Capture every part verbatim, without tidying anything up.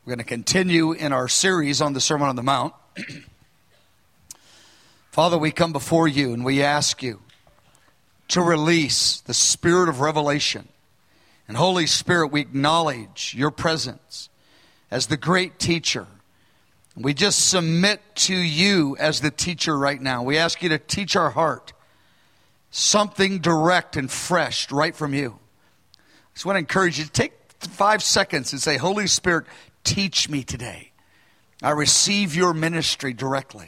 We're going to continue in our series on the Sermon on the Mount. Father, we come before you and we ask you to release the spirit of revelation. And Holy Spirit, we acknowledge your presence as the great teacher. We just submit to you as the teacher right now. We ask you to teach our heart something direct and fresh right from you. I just want to encourage you to take five seconds and say, Holy Spirit, teach me today. I receive your ministry directly.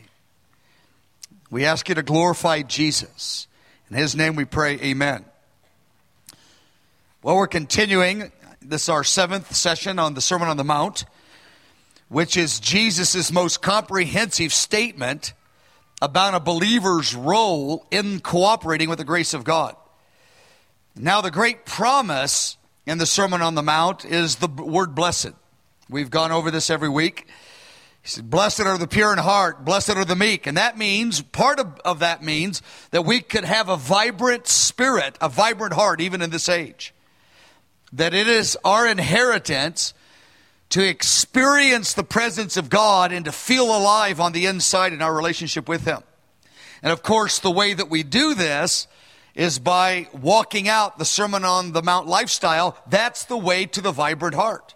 We ask you to glorify Jesus. In his name we pray, amen. Well, we're continuing. This is our seventh session on the Sermon on the Mount, which is Jesus' most comprehensive statement about a believer's role in cooperating with the grace of God. Now, the great promise in the Sermon on the Mount is the word blessed. We've gone over this every week. He said, blessed are the pure in heart, blessed are the meek. And that means, part of, of that means that we could have a vibrant spirit, a vibrant heart, even in this age. That it is our inheritance to experience the presence of God and to feel alive on the inside in our relationship with Him. And of course, the way that we do this is by walking out the Sermon on the Mount lifestyle. That's the way to the vibrant heart.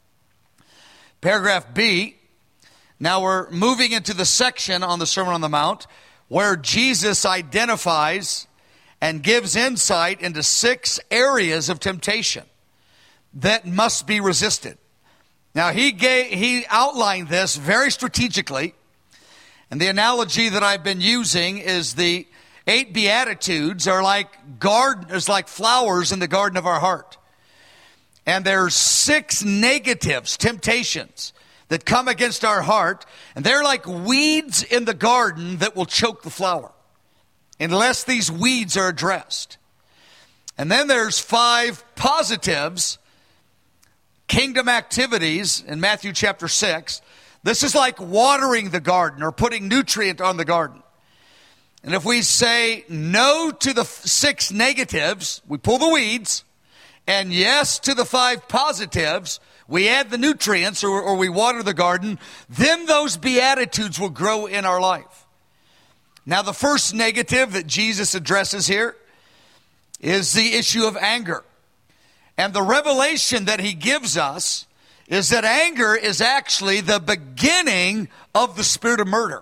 Paragraph B, now we're moving into the section on the Sermon on the Mount where Jesus identifies and gives insight into six areas of temptation that must be resisted. Now, he gave, he outlined this very strategically, and the analogy that I've been using is the eight Beatitudes are like gardeners, like flowers in the garden of our heart. And there's six negatives, temptations, that come against our heart. And they're like weeds in the garden that will choke the flower unless these weeds are addressed. And then there's five positives, kingdom activities in Matthew chapter six. This is like watering the garden or putting nutrient on the garden. And if we say no to the six negatives, we pull the weeds. And yes to the five positives, we add the nutrients or, or we water the garden, then those Beatitudes will grow in our life. Now, the first negative that Jesus addresses here is the issue of anger. And the revelation that he gives us is that anger is actually the beginning of the spirit of murder.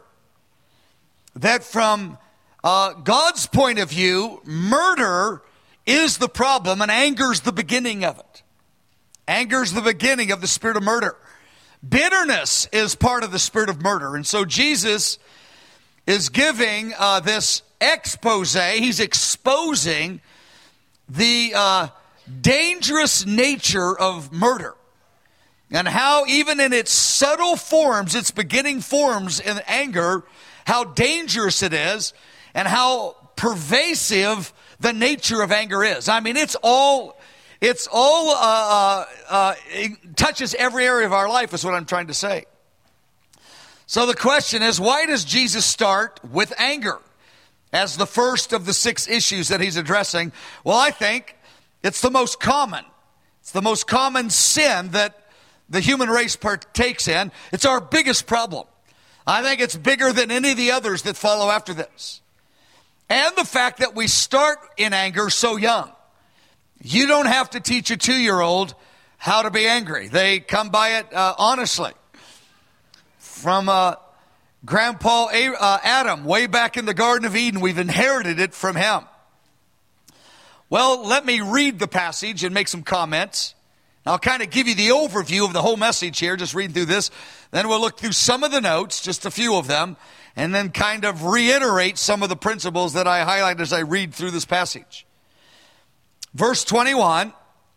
That from uh, God's point of view, murder is the problem, and anger's the beginning of it. Anger's the beginning of the spirit of murder. Bitterness is part of the spirit of murder. And so Jesus is giving uh, this expose. He's exposing the uh, dangerous nature of murder. And how even in its subtle forms, its beginning forms in anger, how dangerous it is and how pervasive the nature of anger is. I mean, it's all, it's all, uh, uh, uh, it touches every area of our life is what I'm trying to say. So the question is, why does Jesus start with anger as the first of the six issues that he's addressing? Well, I think it's the most common. It's the most common sin that the human race partakes in. It's our biggest problem. I think it's bigger than any of the others that follow after this. And the fact that we start in anger so young. You don't have to teach a two-year-old how to be angry. They come by it uh, honestly. From uh, Grandpa A- uh, Adam, way back in the Garden of Eden, we've inherited it from him. Well, let me read the passage and make some comments. I'll kind of give you the overview of the whole message here, just reading through this. Then we'll look through some of the notes, just a few of them, and then kind of reiterate some of the principles that I highlight as I read through this passage. Verse twenty-one,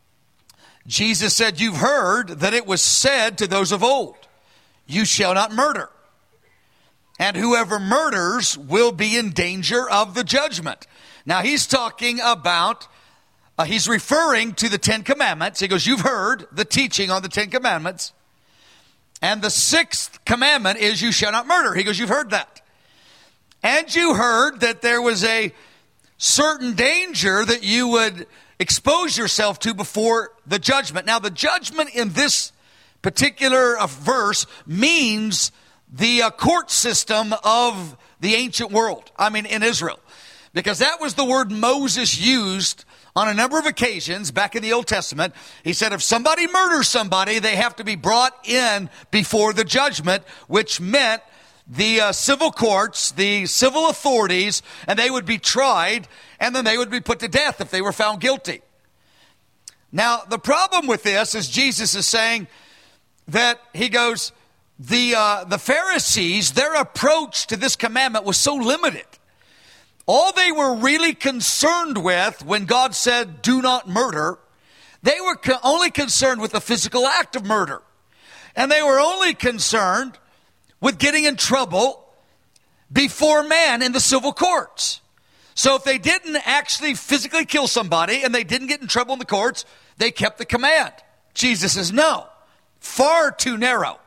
Jesus said, "You've heard that it was said to those of old, 'You shall not murder. And whoever murders will be in danger of the judgment.'" Now he's talking about, uh, he's referring to the Ten Commandments. He goes, you've heard the teaching on the Ten Commandments. And the sixth commandment is you shall not murder. He goes, you've heard that. And you heard that there was a certain danger that you would expose yourself to before the judgment. Now the judgment in this particular uh, verse means the uh, court system of the ancient world. I mean, in Israel. Because that was the word Moses used on a number of occasions back in the Old Testament. He said if somebody murders somebody, they have to be brought in before the judgment, which meant the uh, civil courts, the civil authorities, and they would be tried, and then they would be put to death if they were found guilty. Now, the problem with this is Jesus is saying that he goes, the uh, the Pharisees, their approach to this commandment was so limited. All they were really concerned with when God said, do not murder, they were co- only concerned with the physical act of murder. And they were only concerned with getting in trouble before man in the civil courts. So if they didn't actually physically kill somebody and they didn't get in trouble in the courts, they kept the command. Jesus says, no, far too narrow.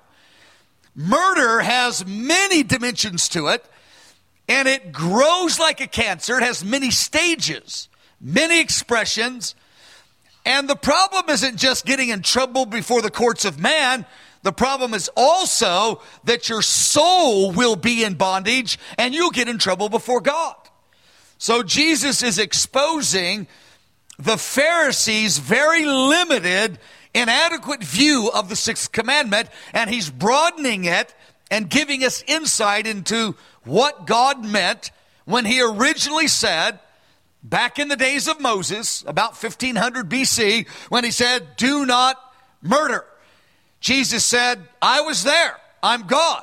Murder has many dimensions to it, and it grows like a cancer. It has many stages, many expressions. And the problem isn't just getting in trouble before the courts of man. The problem is also that your soul will be in bondage and you'll get in trouble before God. So Jesus is exposing the Pharisees' very limited, inadequate view of the sixth commandment, and he's broadening it and giving us insight into what God meant when he originally said, back in the days of Moses, about fifteen hundred B C, when he said, do not murder. Jesus said, I was there. I'm God.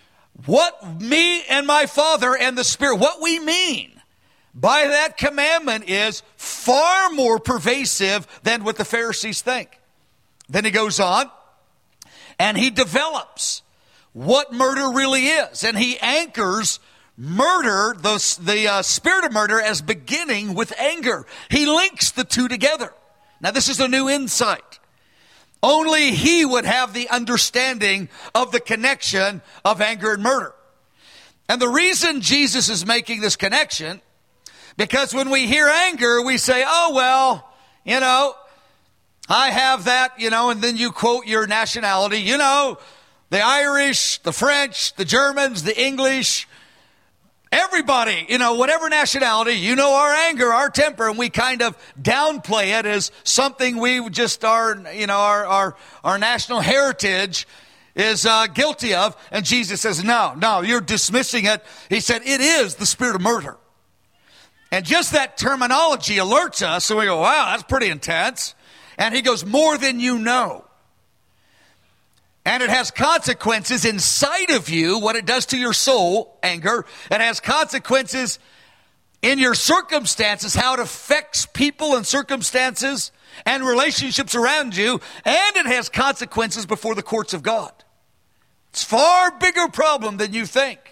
What me and my Father and the Spirit, what we mean by that commandment is far more pervasive than what the Pharisees think. Then he goes on and he develops what murder really is. And he anchors murder, the, the uh, spirit of murder, as beginning with anger. He links the two together. Now this is a new insight. Only he would have the understanding of the connection of anger and murder. And the reason Jesus is making this connection, because when we hear anger, we say, oh, well, you know, I have that, you know, and then you quote your nationality, you know, the Irish, the French, the Germans, the English, everybody, you know, whatever nationality, you know our anger, our temper, and we kind of downplay it as something we just are, you know, our our, our national heritage is uh, guilty of. And Jesus says, no, no, you're dismissing it. He said, it is the spirit of murder. And just that terminology alerts us, so we go, wow, that's pretty intense. And he goes, more than you know. And it has consequences inside of you, what it does to your soul, anger. It has consequences in your circumstances, how it affects people and circumstances and relationships around you. And it has consequences before the courts of God. It's a far bigger problem than you think.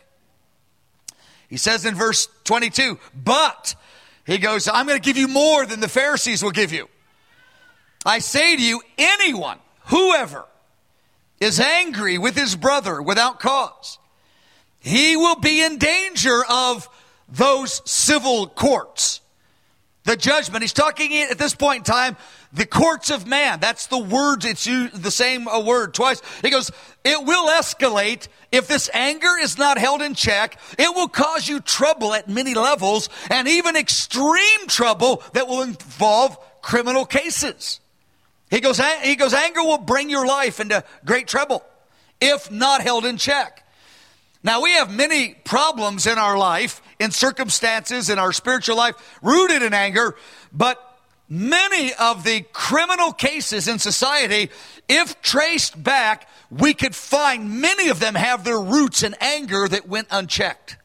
He says in verse twenty-two, but, he goes, I'm going to give you more than the Pharisees will give you. I say to you, anyone, whoever, is angry with his brother without cause, he will be in danger of those civil courts. The judgment. He's talking at this point in time, the courts of man. That's the word. It's used, the same a word twice. He goes, it will escalate if this anger is not held in check. It will cause you trouble at many levels, and even extreme trouble that will involve criminal cases. He goes, he goes, anger will bring your life into great trouble if not held in check. Now, we have many problems in our life, in circumstances, in our spiritual life, rooted in anger, but many of the criminal cases in society, if traced back, we could find many of them have their roots in anger that went unchecked.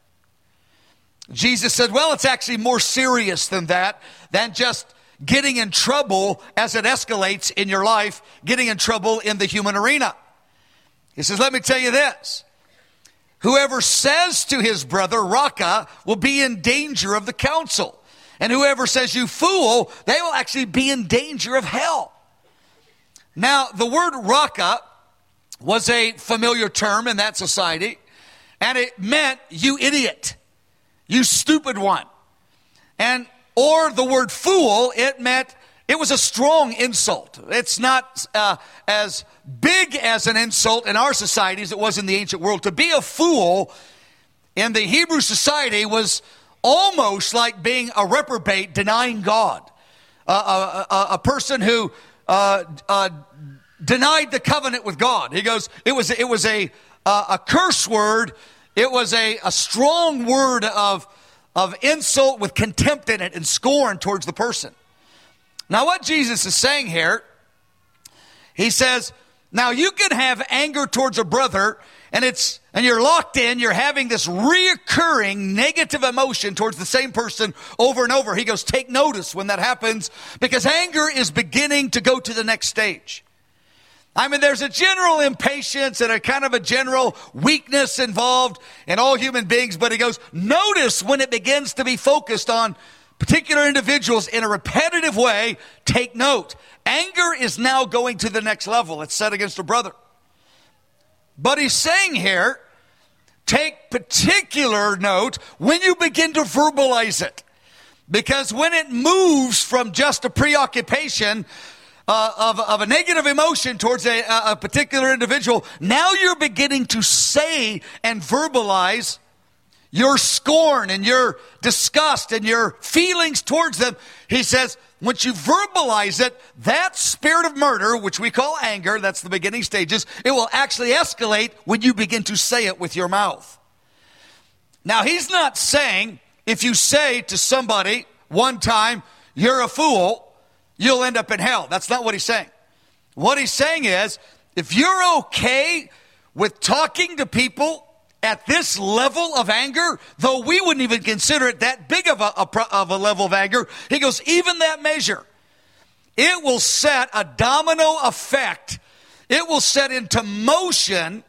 Jesus said, well, it's actually more serious than that, than just getting in trouble as it escalates in your life, getting in trouble in the human arena. He says, let me tell you this. Whoever says to his brother, Raka, will be in danger of the council. And whoever says, you fool, they will actually be in danger of hell. Now, the word Raka was a familiar term in that society, and it meant you idiot, you stupid one. And or the word fool, it meant it was a strong insult. It's not uh, as big as an insult in our society as it was in the ancient world. To be a fool in the Hebrew society was almost like being a reprobate, denying God. Uh, a, a, a person who uh, uh, denied the covenant with God. He goes, it was, it was a, uh, a curse word. It was a, a strong word of, of insult with contempt in it and scorn towards the person. Now what Jesus is saying here, he says, now you can have anger towards a brother and it's and you're locked in, you're having this reoccurring negative emotion towards the same person over and over. He goes, take notice when that happens, because anger is beginning to go to the next stage. I mean, there's a general impatience and a kind of a general weakness involved in all human beings, but he goes, notice when it begins to be focused on particular individuals in a repetitive way. Take note. Anger is now going to the next level. It's set against a brother. But he's saying here, take particular note when you begin to verbalize it. Because when it moves from just a preoccupation uh, of, of a negative emotion towards a, a particular individual, now you're beginning to say and verbalize your scorn and your disgust and your feelings towards them. He says, once you verbalize it, that spirit of murder, which we call anger, that's the beginning stages, it will actually escalate when you begin to say it with your mouth. Now, he's not saying if you say to somebody one time, you're a fool, you'll end up in hell. That's not what he's saying. What he's saying is, if you're okay with talking to people at this level of anger, though we wouldn't even consider it that big of a, a, of a level of anger, he goes, even that measure, it will set a domino effect. It will set into motion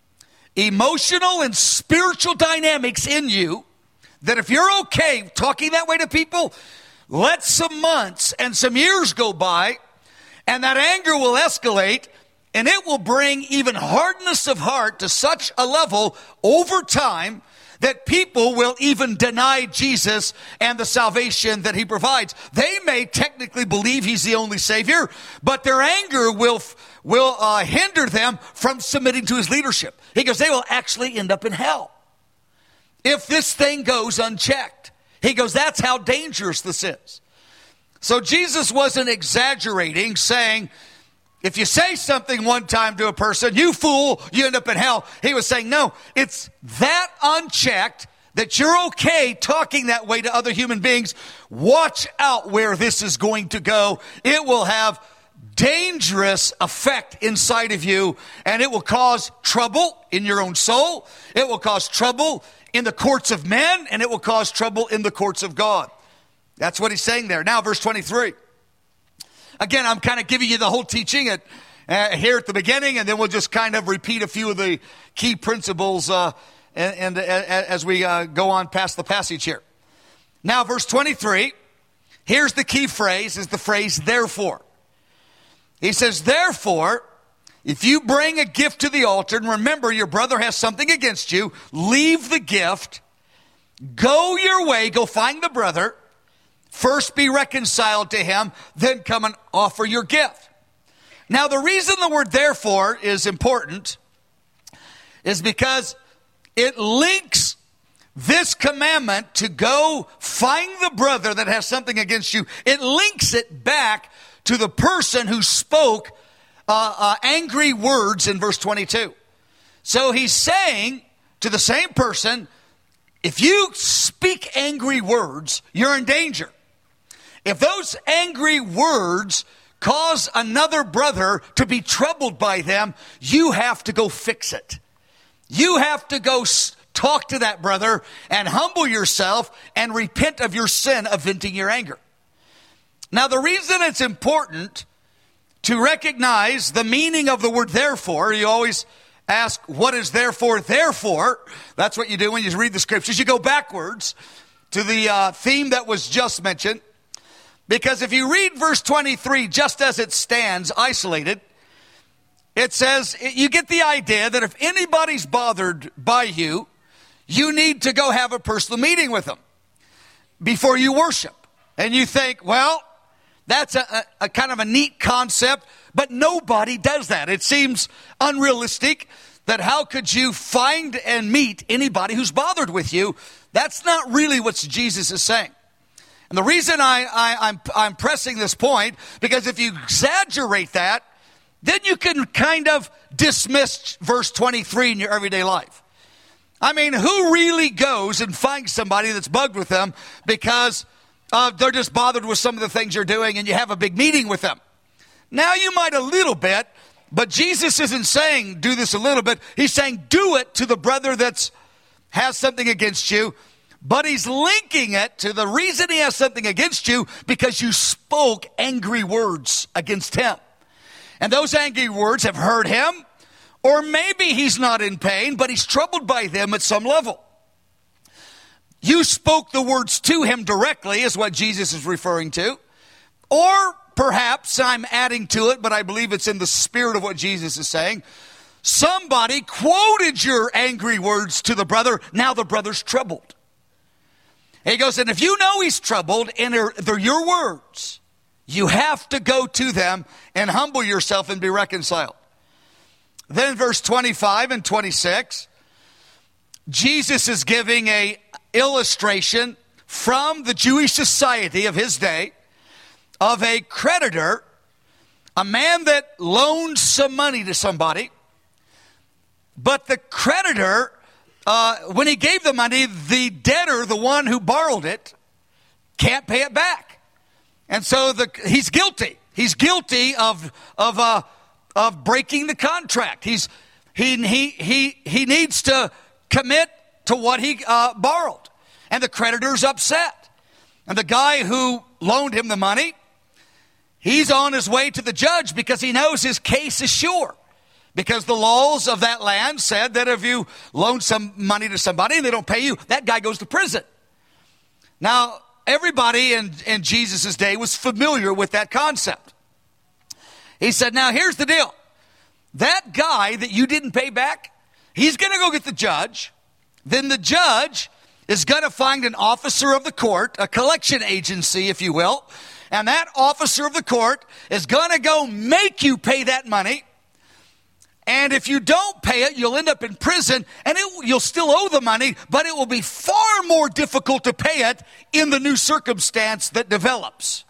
emotional and spiritual dynamics in you that if you're okay talking that way to people, let some months and some years go by, and that anger will escalate. And it will bring even hardness of heart to such a level over time that people will even deny Jesus and the salvation that he provides. They may technically believe he's the only Savior, but their anger will, will uh, hinder them from submitting to his leadership. He goes, they will actually end up in hell if this thing goes unchecked. He goes, that's how dangerous this is. So Jesus wasn't exaggerating, saying, if you say something one time to a person, you fool, you end up in hell. He was saying, no, it's that unchecked that you're okay talking that way to other human beings. Watch out where this is going to go. It will have dangerous effect inside of you, and it will cause trouble in your own soul. It will cause trouble in the courts of men, and it will cause trouble in the courts of God. That's what he's saying there. Now, verse twenty-three. Again, I'm kind of giving you the whole teaching at, uh, here at the beginning, and then we'll just kind of repeat a few of the key principles uh, and, and uh, as we uh, go on past the passage here. Now, verse twenty-three, here's the key phrase, is the phrase, therefore. He says, therefore, if you bring a gift to the altar, and remember your brother has something against you, leave the gift, go your way, go find the brother, first be reconciled to him, then come and offer your gift. Now, the reason the word therefore is important is because it links this commandment to go find the brother that has something against you. It links it back to the person who spoke uh, uh, angry words in verse twenty-two. So he's saying to the same person, if you speak angry words, you're in danger. If those angry words cause another brother to be troubled by them, you have to go fix it. You have to go talk to that brother and humble yourself and repent of your sin of venting your anger. Now, the reason it's important to recognize the meaning of the word therefore, you always ask, what is therefore, therefore? That's what you do when you read the scriptures. You go backwards to the uh, theme that was just mentioned. Because if you read verse twenty-three just as it stands, isolated, it says, you get the idea that if anybody's bothered by you, you need to go have a personal meeting with them before you worship. And you think, well, That's a, a, a kind of a neat concept, but nobody does that. It seems unrealistic that how could you find and meet anybody who's bothered with you? That's not really what Jesus is saying. And the reason I, I, I'm, I'm pressing this point, because if you exaggerate that, then you can kind of dismiss verse twenty-three in your everyday life. I mean, who really goes and finds somebody that's bugged with them because uh, they're just bothered with some of the things you're doing and you have a big meeting with them? Now you might a little bit, but Jesus isn't saying do this a little bit. He's saying do it to the brother that's has something against you. But he's linking it to the reason he has something against you because you spoke angry words against him. And those angry words have hurt him, or maybe he's not in pain, but he's troubled by them at some level. You spoke the words to him directly is what Jesus is referring to. Or perhaps I'm adding to it, but I believe it's in the spirit of what Jesus is saying. Somebody quoted your angry words to the brother. Now the brother's troubled. He goes, and if you know he's troubled and they're, they're your words, you have to go to them and humble yourself and be reconciled. Then in verse twenty-five and twenty-six, Jesus is giving a illustration from the Jewish society of his day of a creditor, a man that loaned some money to somebody, but the creditor, Uh, when he gave the money, the debtor, the one who borrowed it, can't pay it back. And so the, he's guilty. He's guilty of of uh, of breaking the contract. He's he he he he needs to commit to what he uh, borrowed. And the creditor's upset. And the guy who loaned him the money, he's on his way to the judge because he knows his case is sure. Because the laws of that land said that if you loan some money to somebody and they don't pay you, that guy goes to prison. Now, everybody in, in Jesus' day was familiar with that concept. He said, now here's the deal. That guy that you didn't pay back, he's going to go get the judge. Then the judge is going to find an officer of the court, a collection agency, if you will. And that officer of the court is going to go make you pay that money. And if you don't pay it, you'll end up in prison, and it, you'll still owe the money, but it will be far more difficult to pay it in the new circumstance that develops.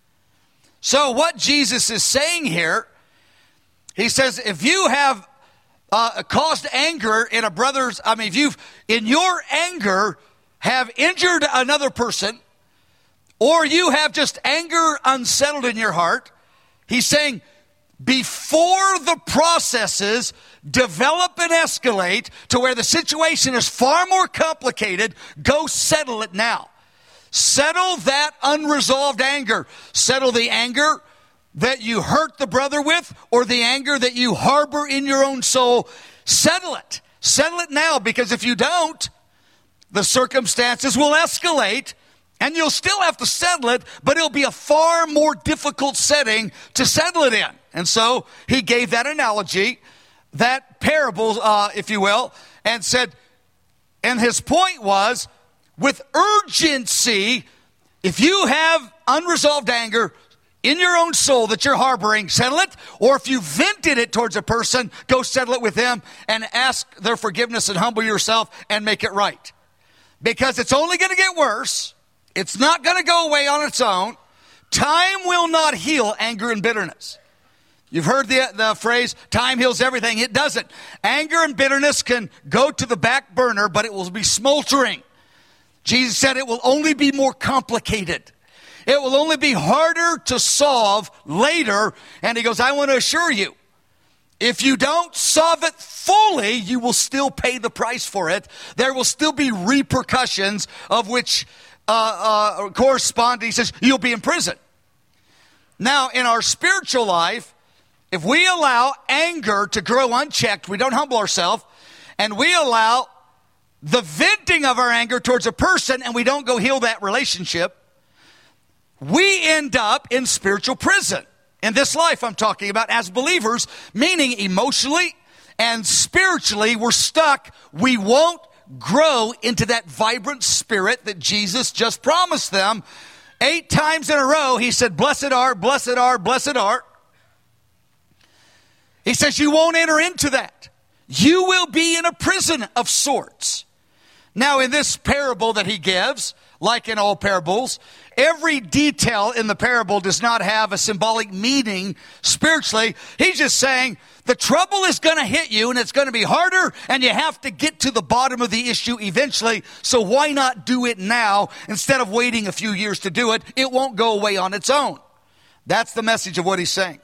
So what Jesus is saying here, he says, if you have uh, caused anger in a brother's, I mean, if you've, in your anger, have injured another person, or you have just anger unsettled in your heart, he's saying, before the processes develop and escalate to where the situation is far more complicated, go settle it now. Settle that unresolved anger. Settle the anger that you hurt the brother with or the anger that you harbor in your own soul. Settle it. Settle it now, because if you don't, the circumstances will escalate. And you'll still have to settle it, but it'll be a far more difficult setting to settle it in. And so he gave that analogy, that parable, uh, if you will, and said, and his point was, with urgency, if you have unresolved anger in your own soul that you're harboring, settle it. Or if you vented it towards a person, go settle it with them and ask their forgiveness and humble yourself and make it right. Because it's only going to get worse. It's not going to go away on its own. Time will not heal anger and bitterness. You've heard the, the phrase, time heals everything. It doesn't. Anger and bitterness can go to the back burner, but it will be smoldering. Jesus said it will only be more complicated. It will only be harder to solve later. And he goes, I want to assure you, if you don't solve it fully, you will still pay the price for it. There will still be repercussions of which Uh, uh, correspond, he says, you'll be in prison. Now, in our spiritual life, if we allow anger to grow unchecked, we don't humble ourselves, and we allow the venting of our anger towards a person, and we don't go heal that relationship, we end up in spiritual prison. In this life I'm talking about as believers, meaning emotionally and spiritually we're stuck. We won't grow into that vibrant spirit that Jesus just promised them. Eight times in a row, he said, blessed art, blessed art, blessed art. He says, you won't enter into that. You will be in a prison of sorts. Now, in this parable that he gives, like in all parables, every detail in the parable does not have a symbolic meaning spiritually. He's just saying the trouble is going to hit you and it's going to be harder and you have to get to the bottom of the issue eventually. So why not do it now instead of waiting a few years to do it? It won't go away on its own. That's the message of what he's saying.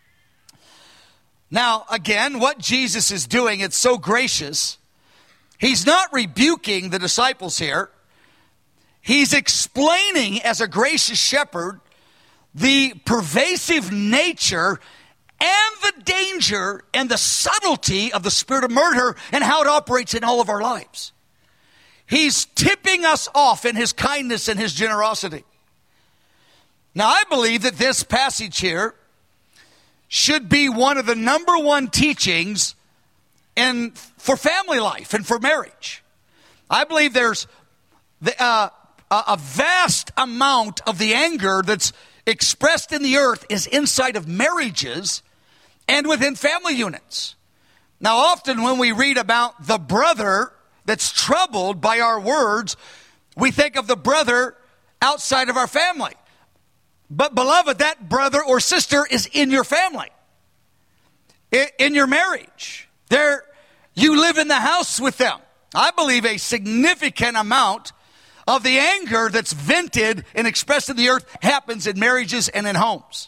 Now, again, what Jesus is doing, it's so gracious. He's not rebuking the disciples here. He's explaining as a gracious shepherd the pervasive nature and the danger and the subtlety of the spirit of murder and how it operates in all of our lives. He's tipping us off in his kindness and his generosity. Now, I believe that this passage here should be one of the number one teachings in, for family life and for marriage. I believe there's the, uh, a vast amount of the anger that's expressed in the earth is inside of marriages and within family units. Now, often when we read about the brother that's troubled by our words, we think of the brother outside of our family. But beloved, that brother or sister is in your family, in your marriage. They're, you live in the house with them. I believe a significant amount of the anger that's vented and expressed in the earth happens in marriages and in homes.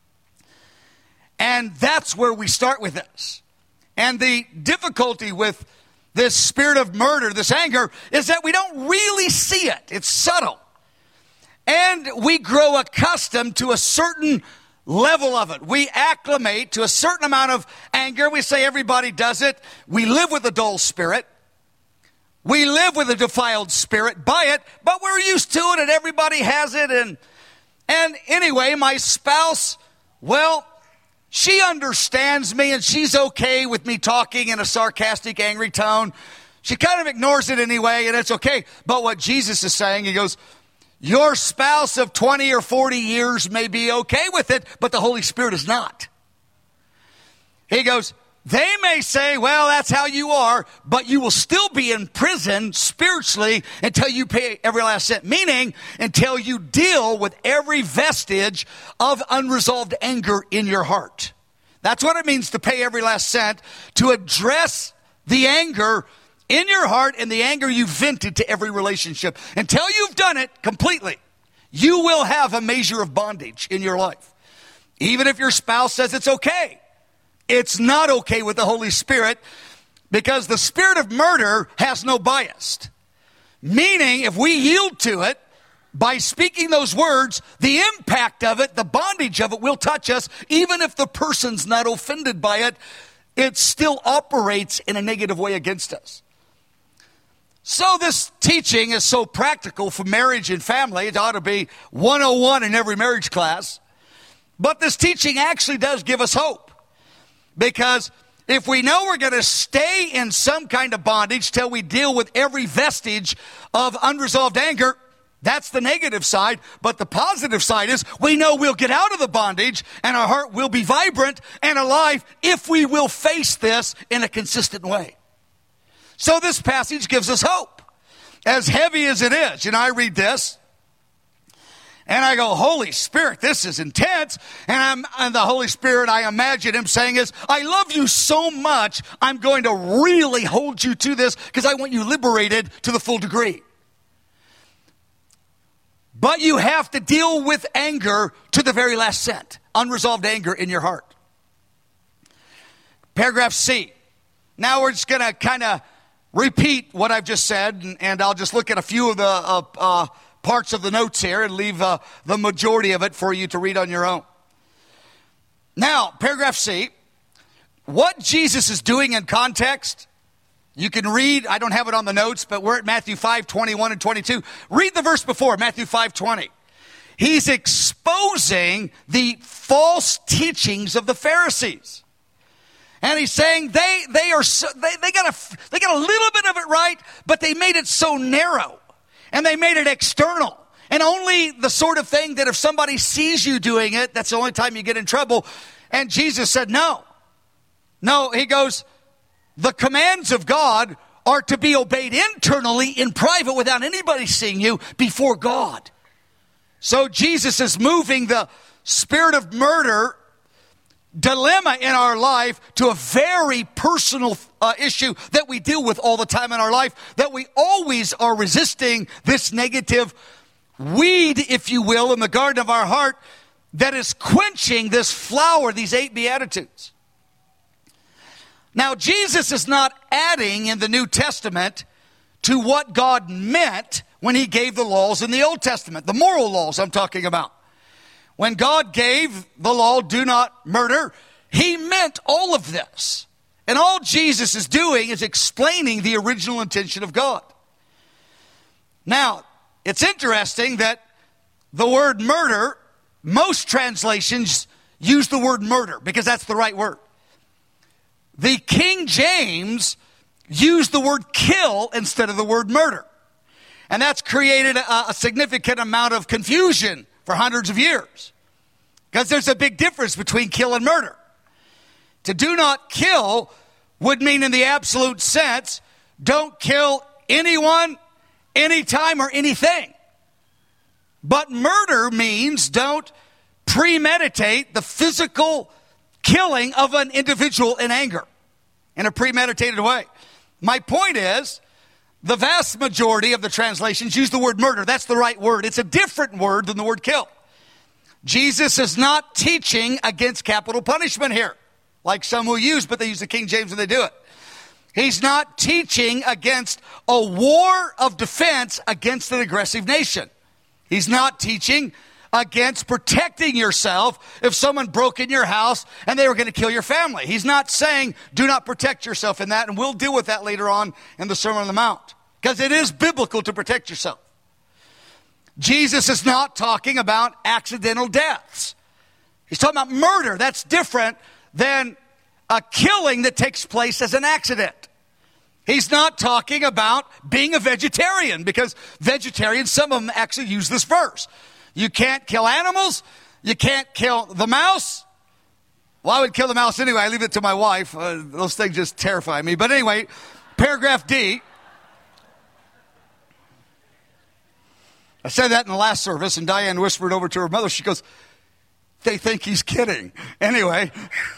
And that's where we start with this. And the difficulty with this spirit of murder, this anger, is that we don't really see it. It's subtle. And we grow accustomed to a certain level of it. We acclimate to a certain amount of anger. We say everybody does it. We live with a dull spirit. We live with a defiled spirit by it, but we're used to it and everybody has it. And, and anyway, my spouse, well, she understands me and she's okay with me talking in a sarcastic, angry tone. She kind of ignores it anyway and it's okay. But what Jesus is saying, he goes, your spouse of twenty or forty years may be okay with it, but the Holy Spirit is not. He goes, they may say, well, that's how you are, but you will still be in prison spiritually until you pay every last cent. Meaning, until you deal with every vestige of unresolved anger in your heart. That's what it means to pay every last cent, to address the anger in your heart and the anger you've vented to every relationship. Until you've done it completely, you will have a measure of bondage in your life. Even if your spouse says it's okay. It's not okay with the Holy Spirit because the spirit of murder has no bias. Meaning, if we yield to it by speaking those words, the impact of it, the bondage of it will touch us. Even if the person's not offended by it, it still operates in a negative way against us. So this teaching is so practical for marriage and family. It ought to be one oh one in every marriage class. But this teaching actually does give us hope. Because if we know we're going to stay in some kind of bondage till we deal with every vestige of unresolved anger, that's the negative side. But the positive side is we know we'll get out of the bondage and our heart will be vibrant and alive if we will face this in a consistent way. So this passage gives us hope. As heavy as it is, you know, I read this and I go, Holy Spirit, this is intense. And, I'm, and the Holy Spirit, I imagine him saying is, I love you so much, I'm going to really hold you to this because I want you liberated to the full degree. But you have to deal with anger to the very last cent. Unresolved anger in your heart. Paragraph C. Now we're just going to kind of repeat what I've just said, and, and I'll just look at a few of the uh, uh, parts of the notes here and leave uh, the majority of it for you to read on your own. Now, paragraph C, what Jesus is doing in context, you can read, I don't have it on the notes, but we're at Matthew five, twenty-one and twenty-two. Read the verse before, Matthew five, twenty. He's exposing the false teachings of the Pharisees. And he's saying they they are so, they they got a they got a little bit of it right, but they made it so narrow, and they made it external, And only the sort of thing that if somebody sees you doing it, that's the only time you get in trouble. And Jesus said, no. No, he goes, the commands of God are to be obeyed internally in private without anybody seeing you before God. So Jesus is moving the spirit of murder dilemma in our life to a very personal uh, issue that we deal with all the time in our life, that we always are resisting this negative weed, if you will, in the garden of our heart that is quenching this flower, these eight Beatitudes. Now, Jesus is not adding in the New Testament to what God meant when he gave the laws in the Old Testament, the moral laws I'm talking about. When God gave the law, do not murder, he meant all of this. And all Jesus is doing is explaining the original intention of God. Now, it's interesting that the word murder, most translations use the word murder because that's the right word. The King James used the word kill instead of the word murder. And that's created a, a significant amount of confusion for hundreds of years. Because there's a big difference between kill and murder. To do not kill would mean in the absolute sense, don't kill anyone, anytime, or anything. But murder means don't premeditate the physical killing of an individual in anger in a premeditated way. My point is, the vast majority of the translations use the word murder. That's the right word. It's a different word than the word kill. Jesus is not teaching against capital punishment here, like some will use, but they use the King James when they do it. He's not teaching against a war of defense against an aggressive nation. He's not teaching against protecting yourself if someone broke in your house and they were going to kill your family. He's not saying do not protect yourself in that, and we'll deal with that later on in the Sermon on the Mount, because it is biblical to protect yourself. Jesus is not talking about accidental deaths. He's talking about murder. That's different than a killing that takes place as an accident. He's not talking about being a vegetarian, because vegetarians, some of them actually use this verse. You can't kill animals. You can't kill the mouse. Well, I would kill the mouse anyway. I leave it to my wife. Uh, those things just terrify me. But anyway, paragraph D. I said that in the last service, and Diane whispered over to her mother. She goes, they think he's kidding. Anyway,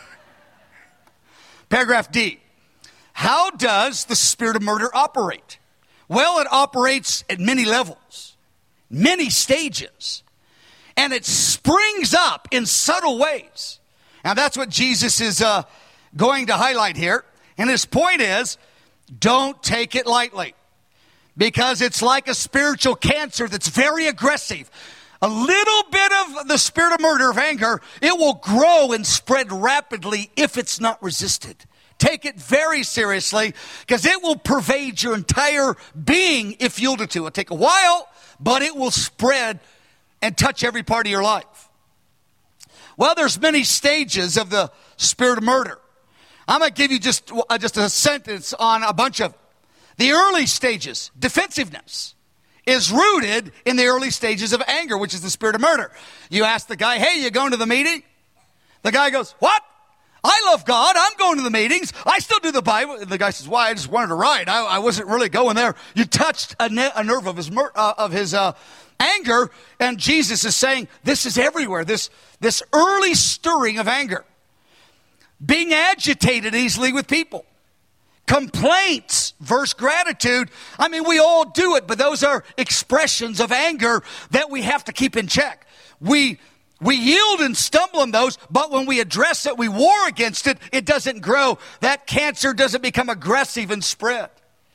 paragraph D. How does the spirit of murder operate? Well, it operates at many levels, many stages, and it springs up in subtle ways. Now, that's what Jesus is uh, going to highlight here. And his point is, don't take it lightly, because it's like a spiritual cancer that's very aggressive. A little bit of the spirit of murder, of anger, it will grow and spread rapidly if it's not resisted. Take it very seriously, because it will pervade your entire being if yielded to. It'll take a while, but it will spread and touch every part of your life. Well, there's many stages of the spirit of murder. I'm going to give you just, uh, just a sentence on a bunch of them. The early stages, defensiveness, is rooted in the early stages of anger, which is the spirit of murder. You ask the guy, hey, you going to the meeting? The guy goes, what? I love God. I'm going to the meetings. I still do the Bible. The guy says, why? I just wanted to ride. I, I wasn't really going there. You touched a, ne- a nerve of his mur- uh, of his uh, anger, and Jesus is saying this is everywhere, this, this early stirring of anger. Being agitated easily with people. Complaints versus gratitude. I mean, we all do it, but those are expressions of anger that we have to keep in check. We we yield and stumble in those, but when we address it, we war against it, it doesn't grow. That cancer doesn't become aggressive and spread.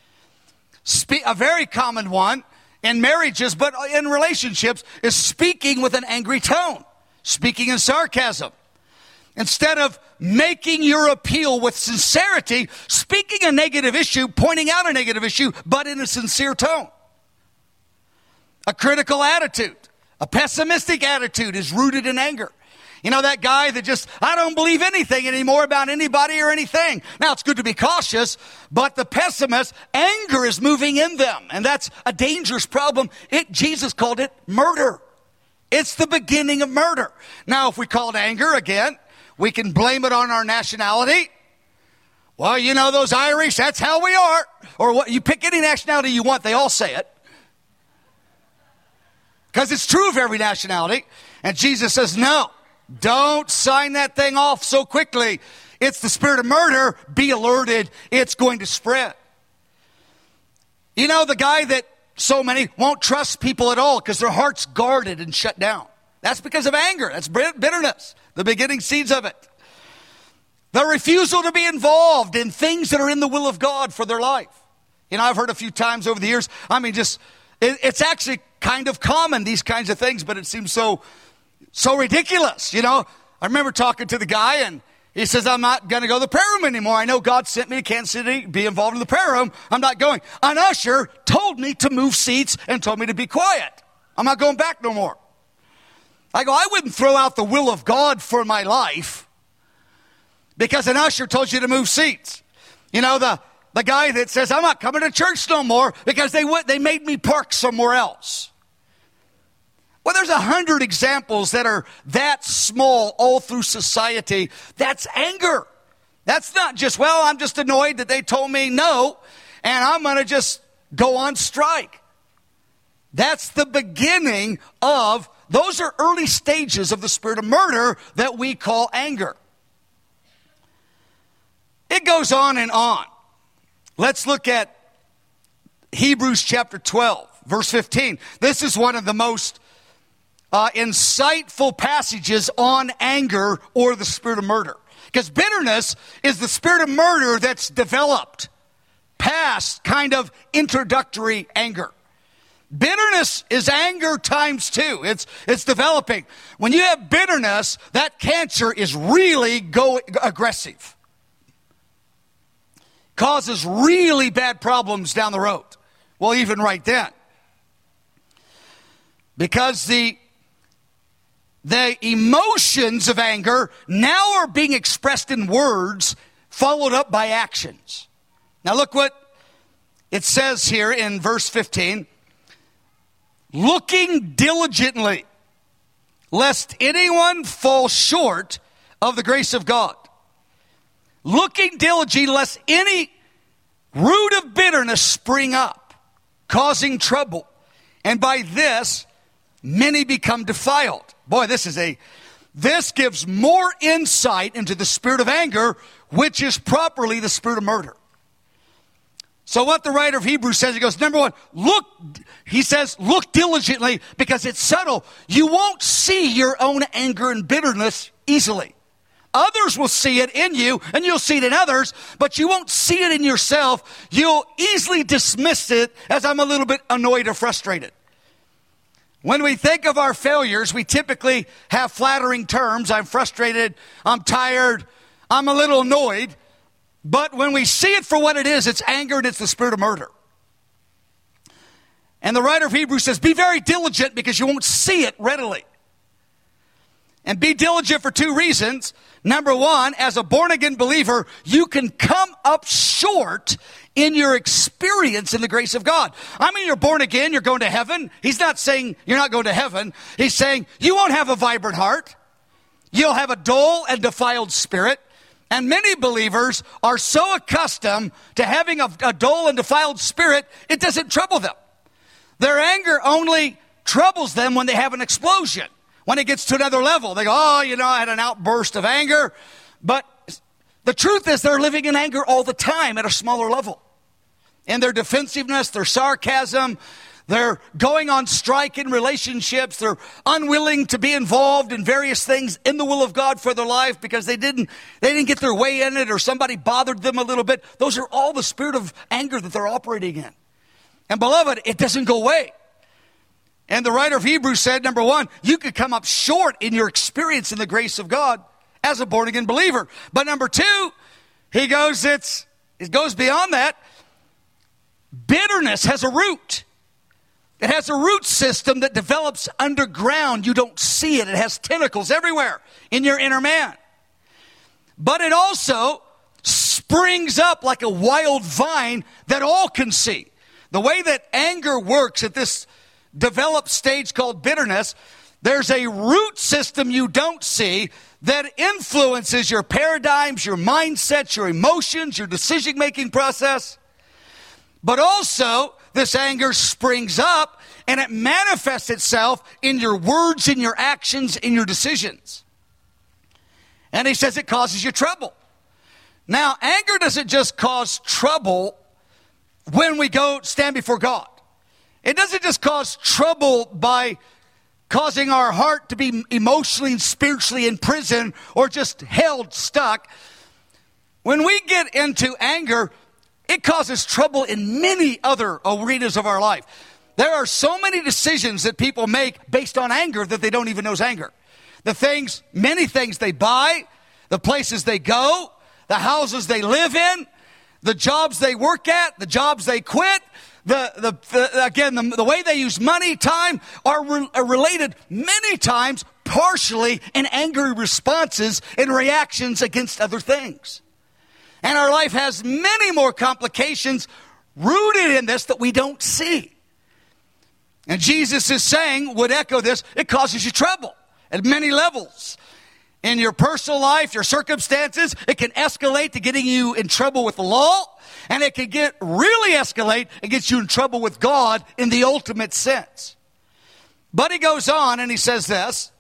Spe- a very common one in marriages, but in relationships, is speaking with an angry tone, speaking in sarcasm. Instead of making your appeal with sincerity, speaking a negative issue, pointing out a negative issue, but in a sincere tone. A critical attitude, a pessimistic attitude is rooted in anger. You know, that guy that just, I don't believe anything anymore about anybody or anything. Now, it's good to be cautious, but the pessimist, anger is moving in them. And that's a dangerous problem. It, Jesus called it murder. It's the beginning of murder. Now, if we call it anger, again, we can blame it on our nationality. Well, you know, those Irish, that's how we are. Or what, you pick any nationality you want, they all say it. Because it's true of every nationality. And Jesus says, no. Don't sign that thing off so quickly. It's the spirit of murder. Be alerted. It's going to spread. You know, the guy that so many won't trust people at all because their heart's guarded and shut down. That's because of anger. That's bitterness, the beginning seeds of it. The refusal to be involved in things that are in the will of God for their life. You know, I've heard a few times over the years, I mean, just, it, it's actually kind of common, these kinds of things, but it seems so So ridiculous, you know. I remember talking to the guy, and he says, I'm not going to go to the prayer room anymore. I know God sent me to Kansas City, be involved in the prayer room. I'm not going. An usher told me to move seats and told me to be quiet. I'm not going back no more. I go, I wouldn't throw out the will of God for my life because an usher told you to move seats. You know, the, the guy that says, I'm not coming to church no more because they went, they made me park somewhere else. Well, there's a hundred examples that are that small all through society. That's anger. That's not just, well, I'm just annoyed that they told me no, and I'm going to just go on strike. That's the beginning of, those are early stages of the spirit of murder that we call anger. It goes on and on. Let's look at Hebrews chapter twelve, verse fifteen. This is one of the most Uh, insightful passages on anger or the spirit of murder. Because bitterness is the spirit of murder that's developed past kind of introductory anger. Bitterness is anger times two. It's, it's developing. When you have bitterness, that cancer is really go aggressive. Causes really bad problems down the road. Well, even right then. Because the The emotions of anger now are being expressed in words followed up by actions. Now look what it says here in verse fifteen. Looking diligently, lest anyone fall short of the grace of God. Looking diligently, lest any root of bitterness spring up, causing trouble. And by this, many become defiled. Boy, this is a, this gives more insight into the spirit of anger, which is properly the spirit of murder. So what the writer of Hebrews says, he goes, number one, look, he says, look diligently because it's subtle. You won't see your own anger and bitterness easily. Others will see it in you and you'll see it in others, but you won't see it in yourself. You'll easily dismiss it as I'm a little bit annoyed or frustrated. When we think of our failures, we typically have flattering terms. I'm frustrated, I'm tired, I'm a little annoyed. But when we see it for what it is, it's anger and it's the spirit of murder. And the writer of Hebrews says, be very diligent because you won't see it readily. And be diligent for two reasons. Number one, as a born-again believer, you can come up short in your experience in the grace of God. I mean, you're born again, you're going to heaven. He's not saying you're not going to heaven. He's saying you won't have a vibrant heart. You'll have a dull and defiled spirit. And many believers are so accustomed to having a, a dull and defiled spirit, it doesn't trouble them. Their anger only troubles them when they have an explosion. When it gets to another level, they go, oh, you know, I had an outburst of anger. But the truth is they're living in anger all the time at a smaller level. And their defensiveness, their sarcasm, they're going on strike in relationships. They're unwilling to be involved in various things in the will of God for their life because they didn't, they didn't get their way in it or somebody bothered them a little bit. Those are all the spirit of anger that they're operating in. And beloved, it doesn't go away. And the writer of Hebrews said, number one, you could come up short in your experience in the grace of God as a born-again believer. But number two, he goes, it's, it goes beyond that. Bitterness has a root. It has a root system that develops underground. You don't see it. It has tentacles everywhere in your inner man. But it also springs up like a wild vine that all can see. The way that anger works at this developed stage called bitterness, there's a root system you don't see that influences your paradigms, your mindsets, your emotions, your decision-making process. But also, this anger springs up and it manifests itself in your words, in your actions, in your decisions. And he says it causes you trouble. Now, anger doesn't just cause trouble when we go stand before God. It doesn't just cause trouble by causing our heart to be emotionally and spiritually in prison or just held stuck. When we get into anger, it causes trouble in many other arenas of our life. There are so many decisions that people make based on anger that they don't even know is anger. The things, many things they buy, the places they go, the houses they live in, the jobs they work at, the jobs they quit, the, the, the again, the, the way they use money, time, are, re, are related many times partially in angry responses and reactions against other things. And our life has many more complications rooted in this that we don't see. And Jesus is saying, would echo this, it causes you trouble at many levels. In your personal life, your circumstances, it can escalate to getting you in trouble with the law, and it can get really escalate and get you in trouble with God in the ultimate sense. But he goes on and he says this.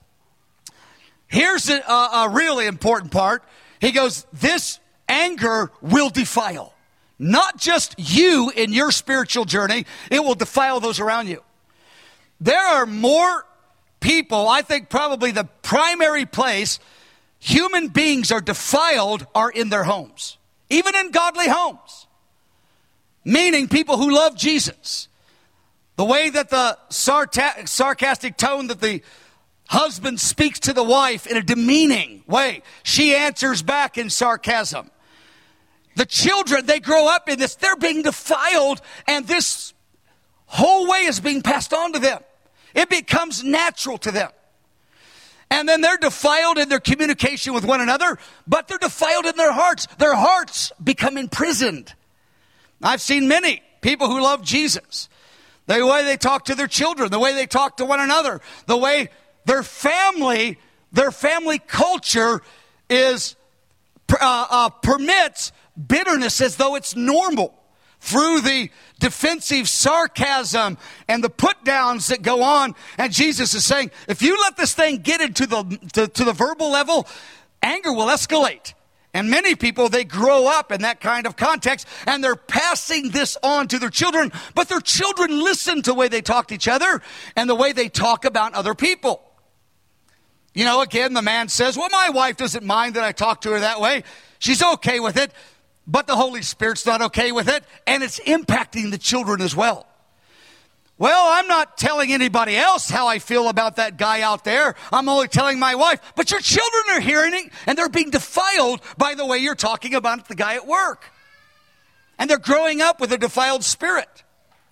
Here's a, a really important part. He goes, this anger will defile. Not just you in your spiritual journey, it will defile those around you. There are more people, I think probably the primary place human beings are defiled are in their homes. Even in godly homes. Meaning people who love Jesus. The way that the sarta- sarcastic tone that the husband speaks to the wife in a demeaning way. She answers back in sarcasm. The children, they grow up in this. They're being defiled, and this whole way is being passed on to them. It becomes natural to them. And then they're defiled in their communication with one another, but they're defiled in their hearts. Their hearts become imprisoned. I've seen many people who love Jesus. The way they talk to their children, the way they talk to one another, the way their family, their family culture is uh, uh, permits bitterness as though it's normal. Through the defensive sarcasm and the put downs that go on. And Jesus is saying, if you let this thing get into the to, to the verbal level, anger will escalate. And many people, they grow up in that kind of context, and they're passing this on to their children, but their children listen to the way they talk to each other and the way they talk about other people. You know, again, the man says, well, my wife doesn't mind that I talk to her that way. She's okay with it. But the Holy Spirit's not okay with it, and it's impacting the children as well. Well, I'm not telling anybody else how I feel about that guy out there. I'm only telling my wife. But your children are hearing it, and they're being defiled by the way you're talking about the guy at work. And they're growing up with a defiled spirit.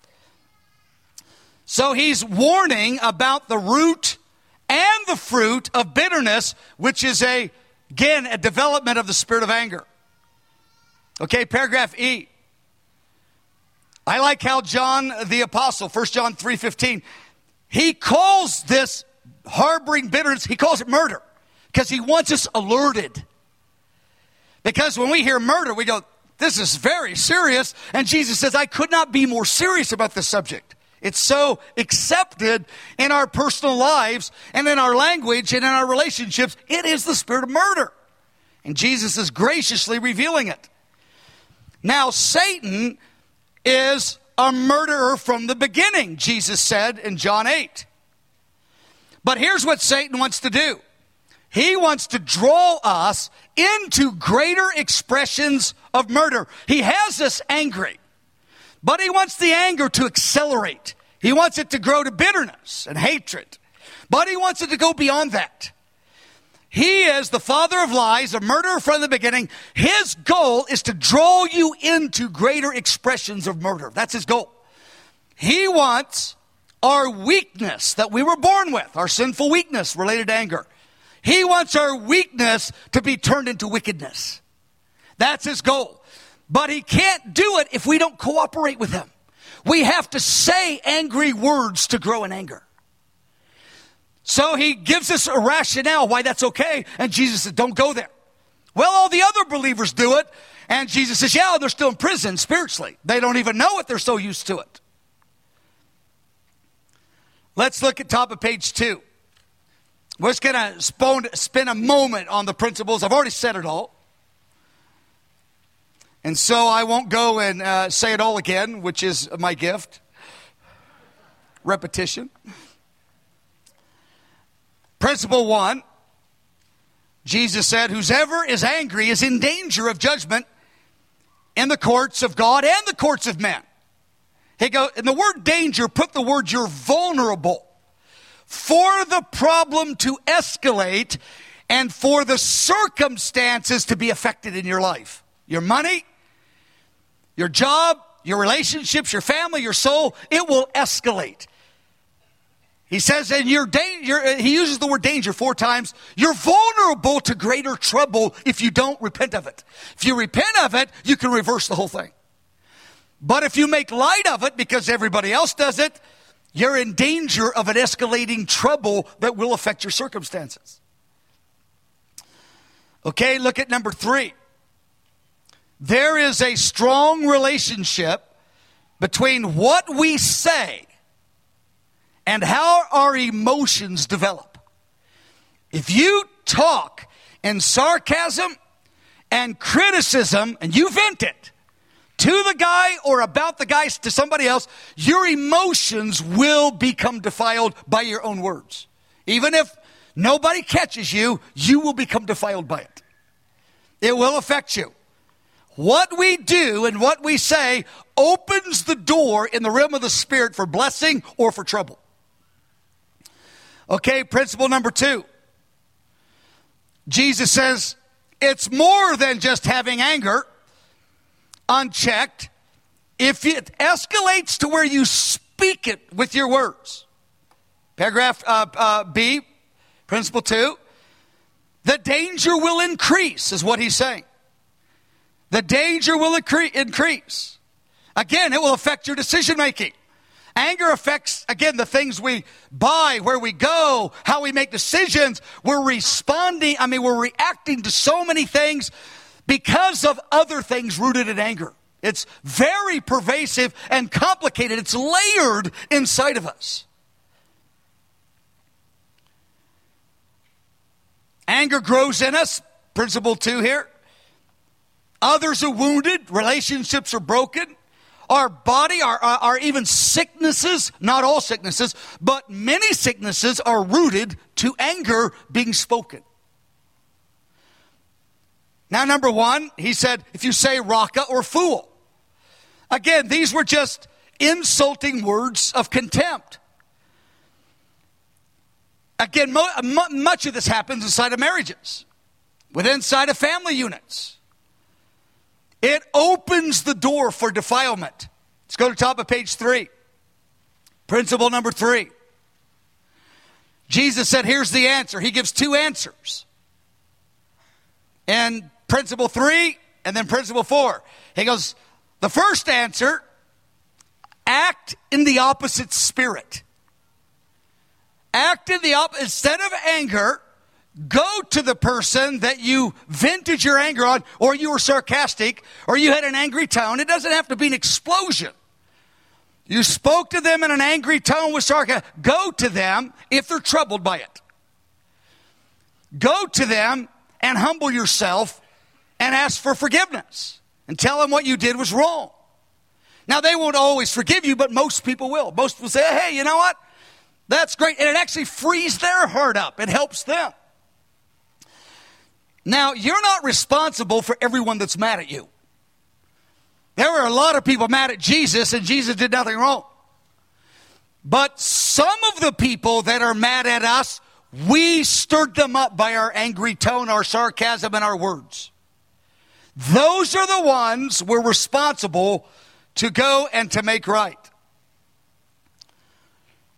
So he's warning about the root and the fruit of bitterness, which is, a again, a development of the spirit of anger. Okay, paragraph E. I like how John the Apostle, First John three fifteen, he calls this harboring bitterness, he calls it murder, because he wants us alerted. Because when we hear murder, we go, this is very serious. And Jesus says, I could not be more serious about this subject. It's so accepted in our personal lives and in our language and in our relationships. It is the spirit of murder. And Jesus is graciously revealing it. Now, Satan is a murderer from the beginning, Jesus said in John eight. But here's what Satan wants to do. He wants to draw us into greater expressions of murder. He has us angry, but he wants the anger to accelerate. He wants it to grow to bitterness and hatred, but he wants it to go beyond that. He is the father of lies, a murderer from the beginning. His goal is to draw you into greater expressions of murder. That's his goal. He wants our weakness that we were born with, our sinful weakness related to anger. He wants our weakness to be turned into wickedness. That's his goal. But he can't do it if we don't cooperate with him. We have to say angry words to grow in anger. So he gives us a rationale why that's okay, and Jesus said, don't go there. Well, all the other believers do it, and Jesus says, yeah, they're still in prison spiritually. They don't even know it. They're so used to it. Let's look at top of page two. We're just going to spend a moment on the principles. I've already said it all. And so I won't go and uh, say it all again, which is my gift. Repetition. Principle one, Jesus said, whosoever is angry is in danger of judgment in the courts of God and the courts of men. He goes, in the word danger, put the word you're vulnerable. For the problem to escalate and for the circumstances to be affected in your life. Your money, your job, your relationships, your family, your soul, it will escalate. He says, and you're, da- you're, he uses the word danger four times. You're vulnerable to greater trouble if you don't repent of it. If you repent of it, you can reverse the whole thing. But if you make light of it because everybody else does it, you're in danger of an escalating trouble that will affect your circumstances. Okay, look at number three. There is a strong relationship between what we say and how our emotions develop. If you talk in sarcasm and criticism and you vent it to the guy or about the guy to somebody else, your emotions will become defiled by your own words. Even if nobody catches you, you will become defiled by it. It will affect you. What we do and what we say opens the door in the realm of the Spirit for blessing or for trouble. Okay, principle number two. Jesus says it's more than just having anger unchecked. If it escalates to where you speak it with your words. Paragraph uh, uh, B, principle two. The danger will increase, is what he's saying. The danger will incre- increase. Again, it will affect your decision making. Anger affects, again, the things we buy, where we go, how we make decisions. We're responding, I mean, we're reacting to so many things because of other things rooted in anger. It's very pervasive and complicated. It's layered inside of us. Anger grows in us. Principle two here. Others are wounded. Relationships are broken. Our body, our, our, our even sicknesses, not all sicknesses, but many sicknesses are rooted to anger being spoken. Now, number one, he said, if you say raka or fool. Again, these were just insulting words of contempt. Again, mo- m- much of this happens inside of marriages, within inside of family units. It opens the door for defilement. Let's go to the top of page three. Principle number three. Jesus said, here's the answer. He gives two answers. And principle three, and then principle four. He goes, the first answer, act in the opposite spirit. Act in the opposite, instead of anger, go to the person that you vented your anger on, or you were sarcastic, or you had an angry tone. It doesn't have to be an explosion. You spoke to them in an angry tone with sarcasm. Go to them if they're troubled by it. Go to them and humble yourself and ask for forgiveness and tell them what you did was wrong. Now, they won't always forgive you, but most people will. Most people say, hey, you know what? That's great. And it actually frees their heart up. It helps them. Now, you're not responsible for everyone that's mad at you. There were a lot of people mad at Jesus, and Jesus did nothing wrong. But some of the people that are mad at us, we stirred them up by our angry tone, our sarcasm, and our words. Those are the ones we're responsible to go and to make right.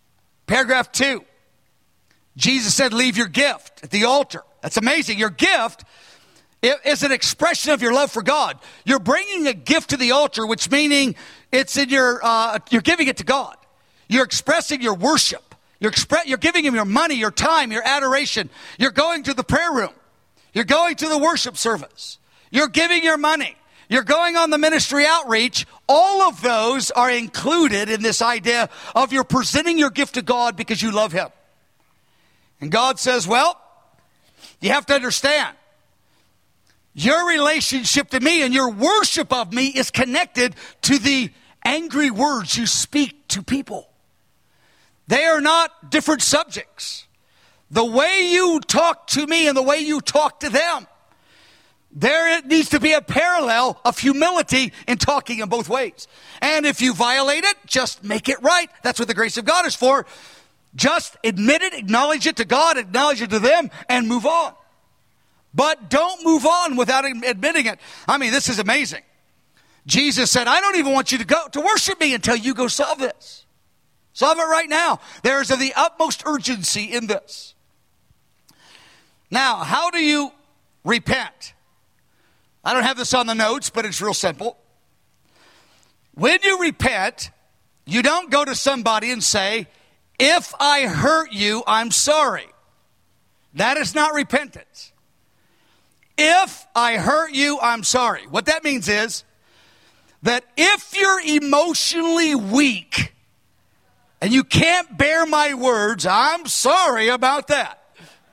Paragraph two. Jesus said, leave your gift at the altar. That's amazing. Your gift is an expression of your love for God. You're bringing a gift to the altar, which meaning it's in your, uh, you're giving it to God. You're expressing your worship. You're, expre- you're giving him your money, your time, your adoration. You're going to the prayer room. You're going to the worship service. You're giving your money. You're going on the ministry outreach. All of those are included in this idea of you're presenting your gift to God because you love him. And God says, well, you have to understand, your relationship to me and your worship of me is connected to the angry words you speak to people. They are not different subjects. The way you talk to me and the way you talk to them, there needs to be a parallel of humility in talking in both ways. And if you violate it, just make it right. That's what the grace of God is for. Just admit it, acknowledge it to God, acknowledge it to them, and move on. But don't move on without admitting it. I mean, this is amazing. Jesus said, I don't even want you to go to worship me until you go solve this. Solve it right now. There is of the utmost urgency in this. Now, how do you repent? I don't have this on the notes, but it's real simple. When you repent, you don't go to somebody and say, if I hurt you, I'm sorry. That is not repentance. If I hurt you, I'm sorry. What that means is that if you're emotionally weak and you can't bear my words, I'm sorry about that.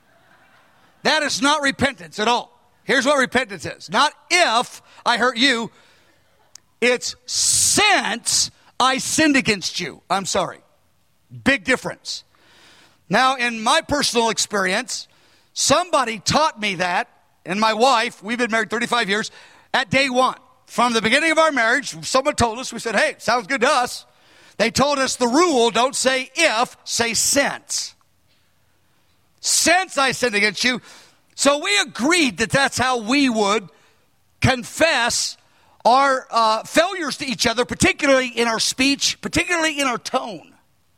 That is not repentance at all. Here's what repentance is. Not if I hurt you. It's since I sinned against you, I'm sorry. Big difference. Now, in my personal experience, somebody taught me that, and my wife, we've been married thirty-five years, at day one. From the beginning of our marriage, someone told us, we said, hey, sounds good to us. They told us the rule, don't say if, say since. Since I sinned against you. So we agreed that that's how we would confess our uh, failures to each other, particularly in our speech, particularly in our tone.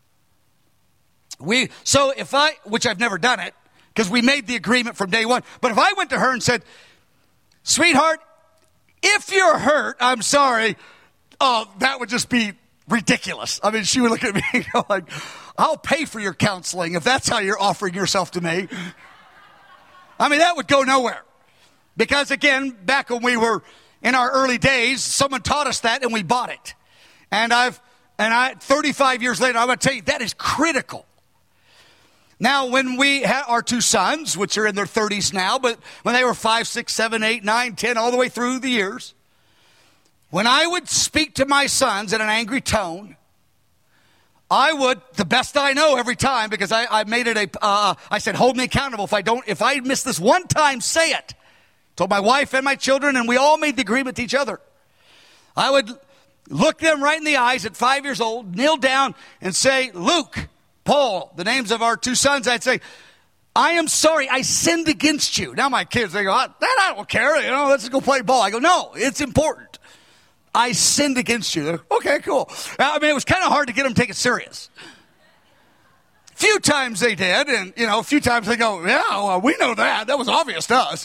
We so if I, which I've never done it, because we made the agreement from day one. But if I went to her and said, sweetheart, if you're hurt, I'm sorry, oh, that would just be ridiculous. I mean, she would look at me and go like, I'll pay for your counseling if that's how you're offering yourself to me. I mean, that would go nowhere. Because again, back when we were in our early days, someone taught us that and we bought it. And I've, and I, thirty-five years later, I'm going to tell you, that is critical. Now, when we had our two sons, which are in their thirties now, but when they were five, six, seven, eight, nine, ten, all the way through the years, when I would speak to my sons in an angry tone, I would, the best I know every time, because I, I made it a, uh, I said, hold me accountable. If I don't, if I miss this one time, say it. Told my wife and my children, and we all made the agreement to each other. I would look them right in the eyes at five years old, kneel down and say, Luke, Paul, the names of our two sons, I'd say, I am sorry, I sinned against you. Now my kids, they go, that I don't care, you know, let's go play ball. I go, no, it's important. I sinned against you. They're, okay, cool. I mean, it was kind of hard to get them to take it serious. A few times they did, and, you know, a few times they go, yeah, well, we know that. That was obvious to us.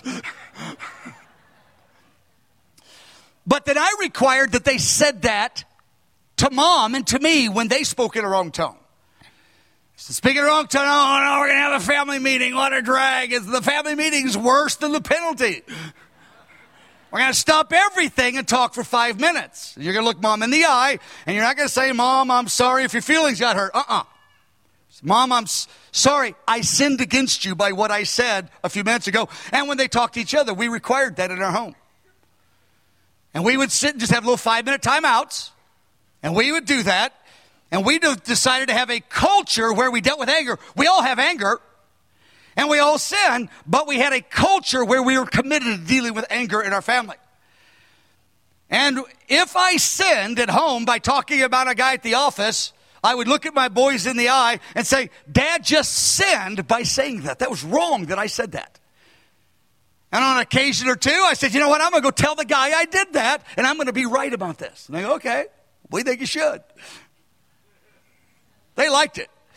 But then I required that they said that to mom and to me when they spoke in a wrong tone. Speaking in a wrong tone, oh, no, we're going to have a family meeting. What a drag. It's, the family meeting's worse than the penalty. We're going to stop everything and talk for five minutes. You're going to look mom in the eye, and you're not going to say, Mom, I'm sorry if your feelings got hurt. Uh-uh. Mom, I'm s- sorry. I sinned against you by what I said a few minutes ago. And when they talked to each other, we required that in our home. And we would sit and just have little five-minute timeouts, and we would do that. And we decided to have a culture where we dealt with anger. We all have anger, and we all sin, but we had a culture where we were committed to dealing with anger in our family. And if I sinned at home by talking about a guy at the office, I would look at my boys in the eye and say, Dad just sinned by saying that. That was wrong that I said that. And on an occasion or two, I said, you know what, I'm going to go tell the guy I did that, and I'm going to be right about this. And they go, okay, we think you should. They liked it.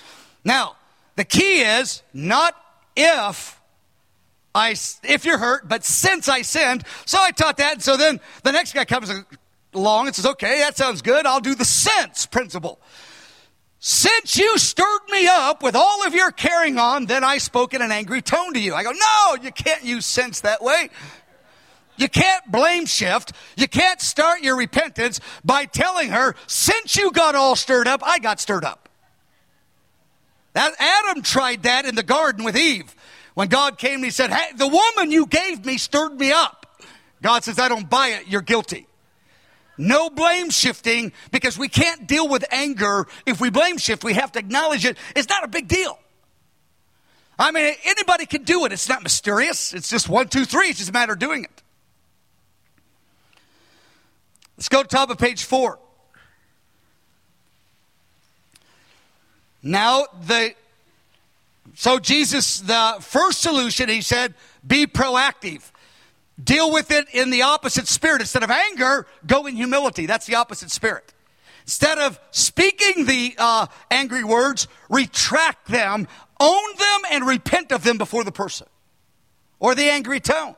Now, the key is not if I, if you're hurt, but since I sinned. So I taught that. And so then the next guy comes along and says, okay, that sounds good. I'll do the since principle. Since you stirred me up with all of your carrying on, then I spoke in an angry tone to you. I go, no, you can't use since that way. You can't blame shift. You can't start your repentance by telling her, since you got all stirred up, I got stirred up. That Adam tried that in the garden with Eve. When God came and he said, hey, the woman you gave me stirred me up. God says, I don't buy it. You're guilty. No blame shifting, because we can't deal with anger. If we blame shift, we have to acknowledge it. It's not a big deal. I mean, anybody can do it. It's not mysterious. It's just one, two, three. It's just a matter of doing it. Let's go to the top of page four. Now, the so Jesus, the first solution, he said, be proactive. Deal with it in the opposite spirit. Instead of anger, go in humility. That's the opposite spirit. Instead of speaking the uh, angry words, retract them, own them, and repent of them before the person or the angry tone.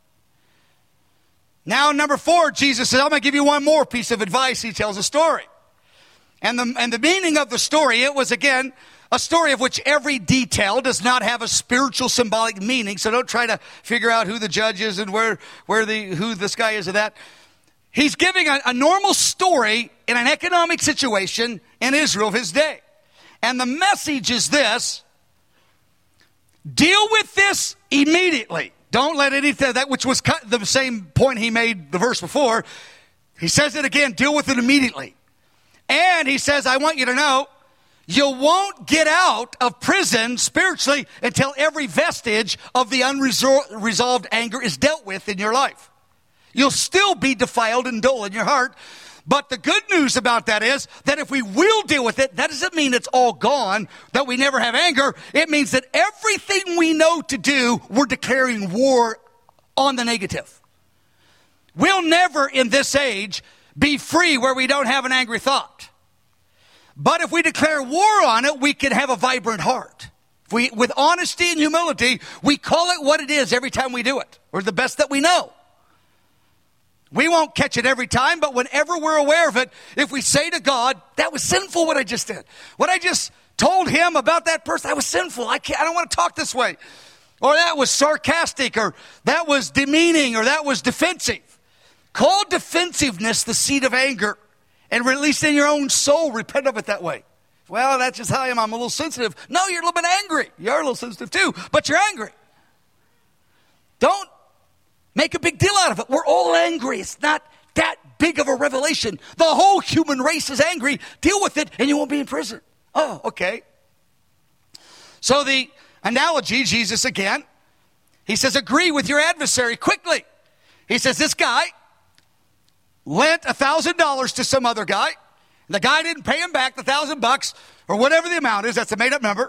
Now, number four, Jesus says, I'm going to give you one more piece of advice. He tells a story. And the, and the meaning of the story, it was, again, a story of which every detail does not have a spiritual symbolic meaning. So don't try to figure out who the judge is and where, where the, who this guy is or that. He's giving a, a normal story in an economic situation in Israel of his day. And the message is this: deal with this immediately. Don't let anything, that which was cut, the same point he made the verse before. He says it again, deal with it immediately. And he says, I want you to know, you won't get out of prison spiritually until every vestige of the unresolved anger is dealt with in your life. You'll still be defiled and dull in your heart. But the good news about that is that if we will deal with it, that doesn't mean it's all gone, that we never have anger. It means that everything we know to do, we're declaring war on the negative. We'll never in this age be free where we don't have an angry thought. But if we declare war on it, we can have a vibrant heart. If we, with honesty and humility, we call it what it is every time we do it, or the best that we know. We won't catch it every time, but whenever we're aware of it, if we say to God, that was sinful what I just did. What I just told him about that person, that was sinful. I can't, I don't want to talk this way. Or that was sarcastic, or that was demeaning, or that was defensive. Call defensiveness the seed of anger, and release in your own soul, repent of it that way. Well, that's just how I am. I'm a little sensitive. No, you're a little bit angry. You're a little sensitive too, but you're angry. Don't make a big deal out of it. We're all angry. It's not that big of a revelation. The whole human race is angry. Deal with it and you won't be in prison. Oh, okay. So the analogy, Jesus again, he says, agree with your adversary quickly. He says, this guy lent a thousand dollars to some other guy. The guy didn't pay him back the thousand bucks or whatever the amount is. That's a made up number.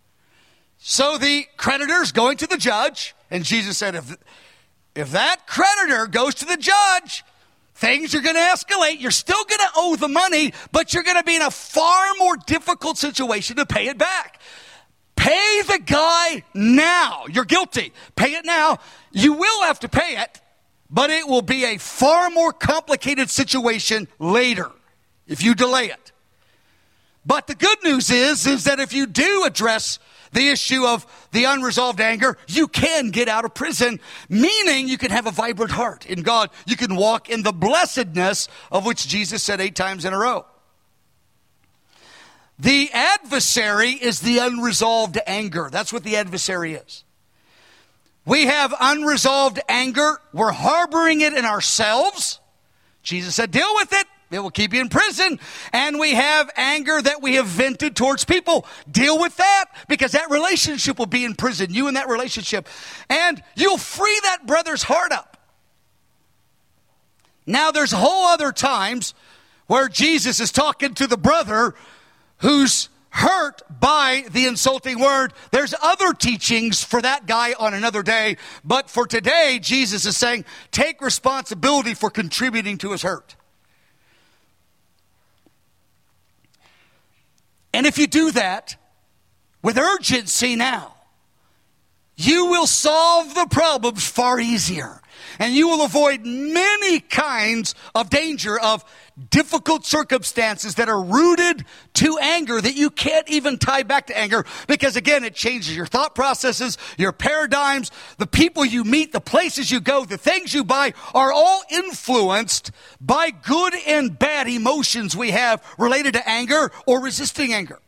So the creditor's going to the judge, and Jesus said, if, if that creditor goes to the judge, things are going to escalate. You're still going to owe the money, but you're going to be in a far more difficult situation to pay it back. Pay the guy now. You're guilty. Pay it now. You will have to pay it, but it will be a far more complicated situation later if you delay it. But the good news is, is that if you do address the issue of the unresolved anger, you can get out of prison, meaning you can have a vibrant heart in God. You can walk in the blessedness of which Jesus said eight times in a row. The adversary is the unresolved anger. That's what the adversary is. We have unresolved anger. We're harboring it in ourselves. Jesus said, deal with it. It will keep you in prison. And we have anger that we have vented towards people. Deal with that, because that relationship will be in prison, you and that relationship. And you'll free that brother's heart up. Now, there's whole other times where Jesus is talking to the brother who's hurt by the insulting word. There's other teachings for that guy on another day. But for today, Jesus is saying, take responsibility for contributing to his hurt. And if you do that, with urgency now, you will solve the problems far easier. And you will avoid many kinds of danger of difficult circumstances that are rooted to anger that you can't even tie back to anger, because again, it changes your thought processes, your paradigms, the people you meet, the places you go, the things you buy are all influenced by good and bad emotions we have related to anger or resisting anger.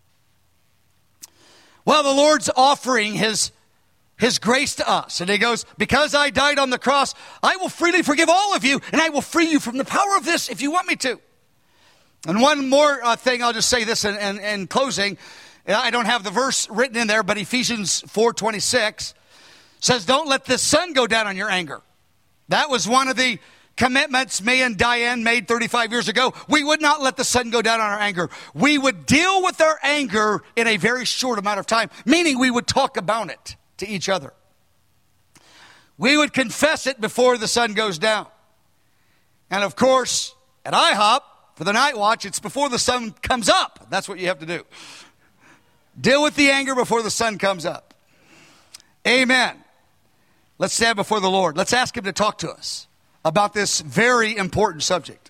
Well, the Lord's offering his His grace to us. And he goes, because I died on the cross, I will freely forgive all of you, and I will free you from the power of this if you want me to. And one more uh, thing, I'll just say this in, in, in closing. I don't have the verse written in there, but Ephesians four twenty-six says, don't let the sun go down on your anger. That was one of the commitments me and Diane made thirty-five years ago. We would not let the sun go down on our anger. We would deal with our anger in a very short amount of time, meaning we would talk about it to each other. We would confess it before the sun goes down. And of course, at IHOP, for the night watch, it's before the sun comes up. That's what you have to do. Deal with the anger before the sun comes up. Amen. Let's stand before the Lord. Let's ask him to talk to us about this very important subject.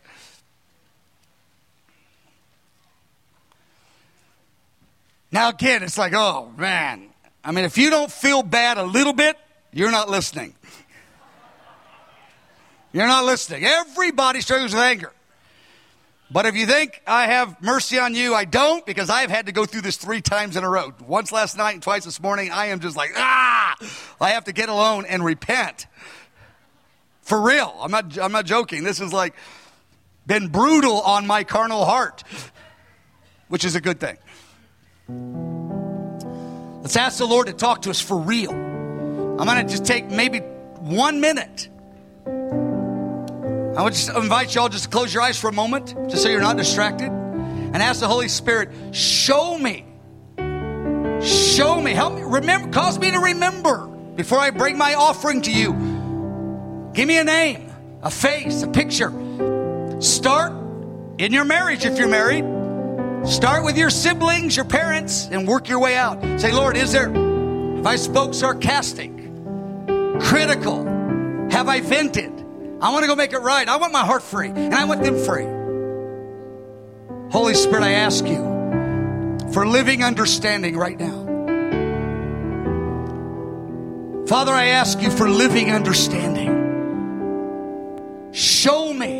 Now again, it's like, oh man, I mean, if you don't feel bad a little bit, you're not listening. You're not listening. Everybody struggles with anger. But if you think I have mercy on you, I don't, because I've had to go through this three times in a row. Once last night and twice this morning. I am just like, ah! I have to get alone and repent. For real. I'm not, I'm not joking. This has like been brutal on my carnal heart, which is a good thing. Let's ask the Lord to talk to us for real. I'm going to just take maybe one minute. I would just invite you all just to close your eyes for a moment, just so you're not distracted, and ask the Holy Spirit, show me. Show me. Help me. Remember. Cause me to remember before I bring my offering to you. Give me a name, a face, a picture. Start in your marriage if you're married. Start with your siblings, your parents, and work your way out. Say, Lord, is there, if I spoke sarcastic, critical, have I vented? I want to go make it right. I want my heart free, and I want them free. Holy Spirit, I ask you for living understanding right now. Father, I ask you for living understanding. Show me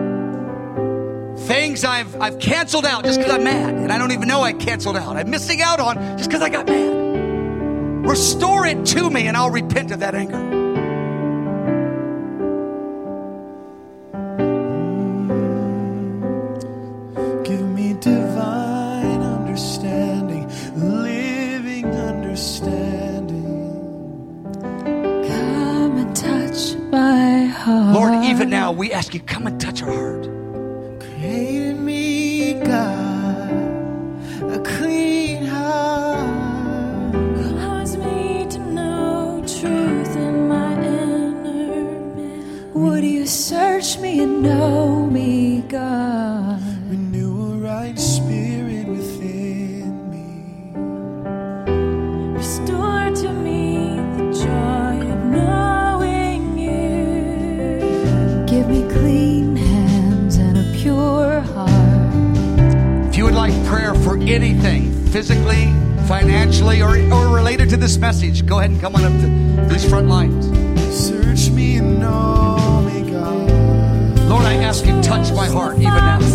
things I've I've canceled out just because I'm mad, and I don't even know I canceled out. I'm missing out on just because I got mad. Restore it to me, and I'll repent of that anger. Give me divine understanding, living understanding. Come and touch my heart. Lord, even now we ask you, come and touch our heart. Create in me, God, a clean heart. Cause me to know truth in my inner man. Would you search me and know me, God? Renew a right spirit within me. Restore to me the joy of knowing you. Give me clean hands and a pure heart. If you would like prayer for anything, physically, financially, or, or related to this message, go ahead and come on up to these front lines. Search me and know me, God. Lord, I ask you, touch my heart even now.